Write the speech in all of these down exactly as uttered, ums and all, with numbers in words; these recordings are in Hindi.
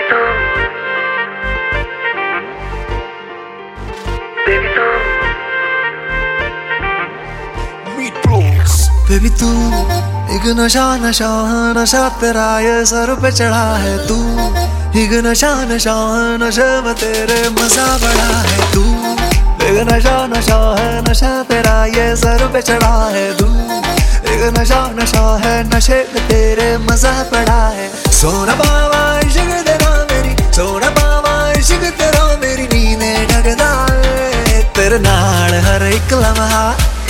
तू बेबी तू बेबी तू एक नशा नशा नशा तेरा ये सर पे चढ़ा है तू एक नशा नशा नशे में तेरे मजा बड़ा है तू एक नशा नशा है नशा तेरा ये सर पे चढ़ा है तू एक नशा नशा है नशे में तेरे मजा बड़ा है सोना बाबा इश्क तेरा मेरी सोना बाबा इश्क तेरा मेरी नींदें ढकदा है तेरे नाल हर एक लम्हा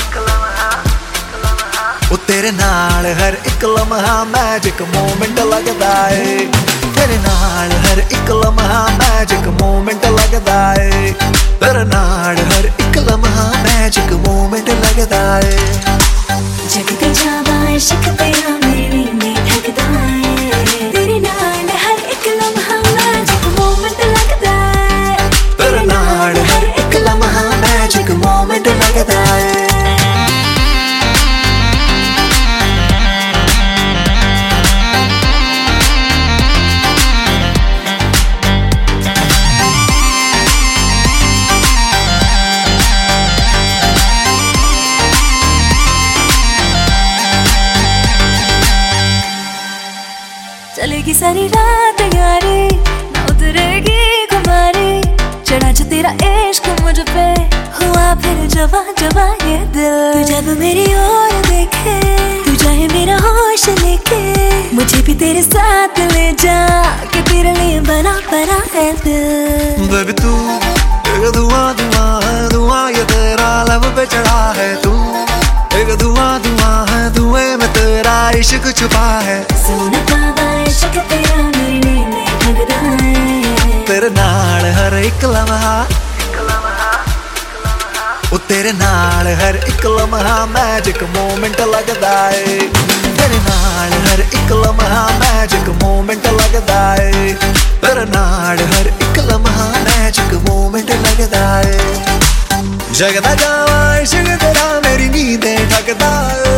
ओ तेरे नाल हर एक लम्हा मैजिक मोमेंट लगदा है तेरे नाल हर एक लम्हा मैजिक मोमेंट लगदा है तेरे नाल हर एक लम्हा मैजिक मोमेंट लगदा है जग ते जावा इश्क तेरा मेरी नींदें ढकदा है तेरे नाल हर एक लम्हा मैजिक मोमेंट लगदा है तेरे नाल हर एक लम्हा मैजिक मोमेंट लगदा है चलेगी सारी रात यारी ना उतरेगी खुमारी चढ़ा जो तेरा इश्क मुझ पे हुआ फिर जवा जवा ये दिल तू जब मेरी ओर देखे तू चाहे मेरा होश लेके मुझे भी तेरे साथ ले जा कि तेरे लिए बना बना है दिल बेबी तू एक धुआं धुआं है धुआं ये तेरा लब पे चढ़ा है तू एक धुआं धुआं है धुएं में तेरा इश्क छुपा है सोना बाबा इश्क तेरा मेरी नींदें ढकदा है तेरे नाल हर एक लम्हा ओ तेरे नाल हर एक लम्हा मैजिक मोमेंट लगदा है तेरे नाल हर एक लम्हा मैजिक मोमेंट लगदा है तेरे नाल हर एक लम्हा मैजिक मोमेंट लगदा है जगदा जावा इश्क तेरा मेरी नींदें ढकदा है